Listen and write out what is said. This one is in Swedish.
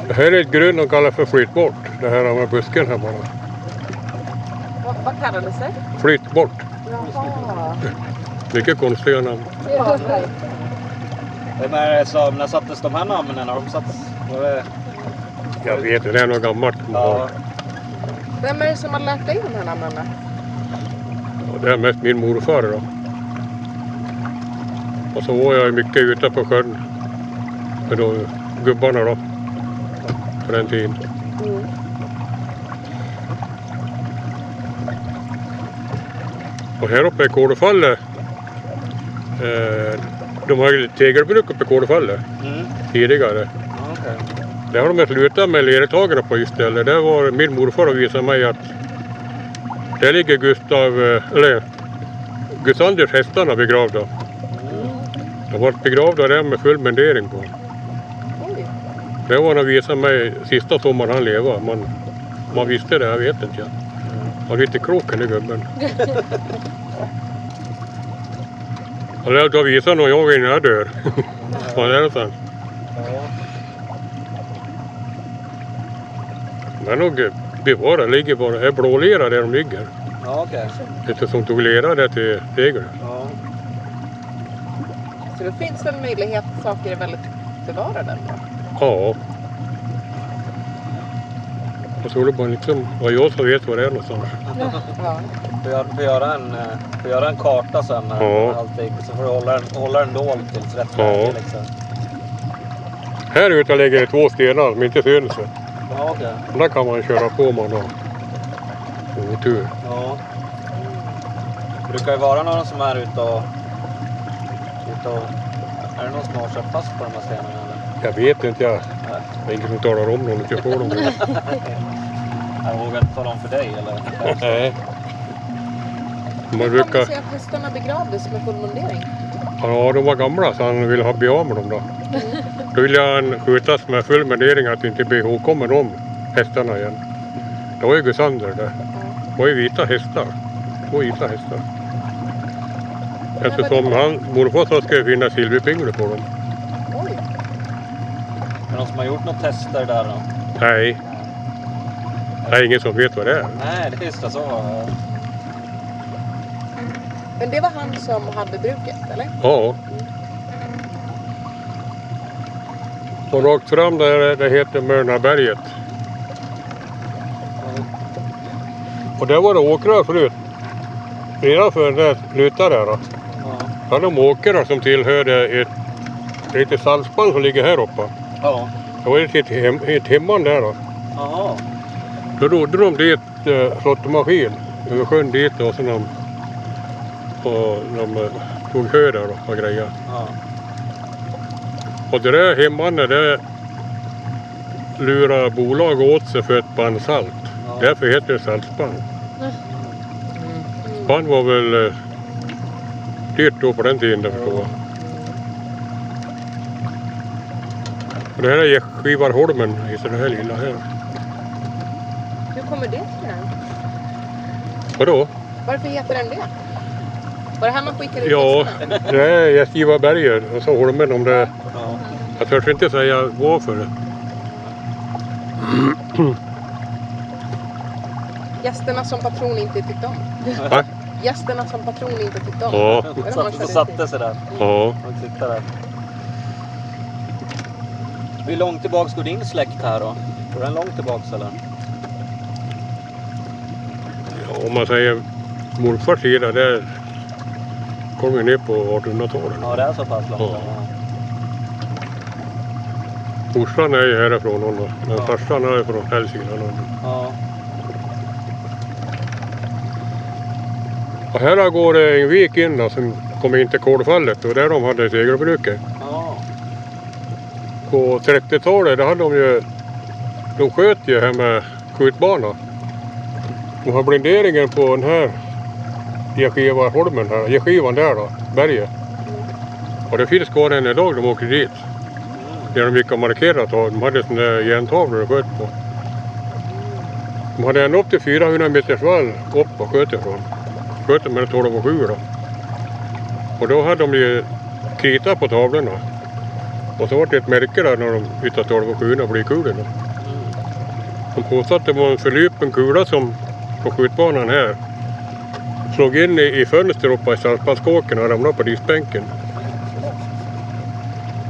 Det här är ett grön de kallar för flytt bort. Det här med busken här bara. Vad kallar det sig? Flytt bort. Jaha. Mycket konstiga namn. Ja, Vem är det som, när sattes de här namnen? När de sattes? Var det... Jag vet inte, det är något gammalt. Ja. Vem är det som har lärt dig de här namnen? Ja, det är mest min morfar då. Och så var jag mycket ute på sjön. Med då gubbarna då. På den tiden. Mm. Och här uppe i Kådefallet. De har ju tegelbruk uppe i Kådefallet. Tidigare. Ja, okej. Där har de slutat med lertagarna på istället. Där var min morfar och visade mig att där ligger Gustanders hästarna begravda. De var begravda där med full mendering på. Oj. Det var när han visade mig sista sommaren han levde. Man visste det, jag vet inte. Ja. Han var lite kroken i gubben. Och då visade nog jag innan jag dör. Vad är det sen? Men nog bevara ligger bara, är blålera där de ligger. Ja, okej. Lite som tog lera där till tegel. Ja. Så det finns en möjlighet att saker är väldigt bevarade. Ja. Och så är det bara liksom, vad jag så vet vad det är någonstans. Ja. Får göra en karta sen när Ja. allting, så får du hålla den dold tills rätt Ja. läge liksom. Här ute ligger det 2 stenar som inte syns. Ja, okej. Där kan man köra på om man har otur. Ja. Det brukar ju vara någon som är ute och... Är det någon som har kört fast på de här stenarna eller? Jag vet inte, Nej. det är ingen som talar om någon och kör på dem. Jag vågar inte tala om för dig eller? Nej. Man Hur kommer det brukar, sig att hästarna begravdes med full mundering? ja, de var gamla så han ville ha bli av med dem då. Då ville han skjutas med full mendering att inte bli ihågkommen om hästarna igen. Det var ju Gusander där. Det var ju vita hästar. 2 vita hästar. Eftersom morfar sa skulle finna silverpinglar på dem. Oj. Är det någon som har gjort något tester där då? Nej, det är ingen som vet vad det är. Nej, det är just det så. Men det var han som hade bruket, eller? Ja. Och rakt fram där det heter Mörnaberget. Och där var det åkrar förut. Redan för den där slutade där då. Ja. Då hade de åkrar som tillhörde ett litet saltspann som ligger här uppe. Ja. Det var ett hemman där då. Jaha. Då rodde de dit slottemaskin över sjön dit och sen de tog hö där då och grejer. Ja. Och det där hemmanet det lurar bolag åt sig för ett band salt. Ja. Därför heter det saltspann. Spann var väl dyrt då på den tiden, förstår jag. Och det här är Skivarholmen i så det här lilla här. Hur kommer det till den? Vadå? Varför heter den det? Var det här man skickade ut Ja, hästarna? det är Gästgivarberget och så Holmen om det. Ja. Jag törs inte säga varför. Gästerna som patron inte tyckte om. Va? Gästerna som patron inte tyckte om. Ja. Var det man körde Så ut satte i? sig där. Ja. Och tittade där. Hur långt tillbaks går din släkt här då? Går den långt tillbaks eller? Ja, om man säger morfars sida, där kom vi ner på 1800-talet. Ja, det är så pass långt. Ja. Ja. Morsan är ju härifrån honom, men Ja. farsan är från Hälsingland. Ja. Och här går det en vik in då, som kommer in till Kådefallet och där de hade segelbruket. Ja. På 30-talet hade de sköt ju här med skjutbana. De har blinderingen på den här Gästgivarholmen här, Gästgivan där då, berget. Och det finns kvar än idag, de åker dit. Där de gick och markerat och de hade sådana där järntavlor de sköt på. De hade en upp till 400 meters vall upp och sköt ifrån. Sköt med 12,7 då. Och då hade de ju kritat på tavlorna. Och så var det ett märke där när de hittade 12,7 och blev kulorna. De påstod att det var en förlypen kula som på skjutbanan här slog in i fönster uppe i saltpannskåken och ramlade på diskbänken.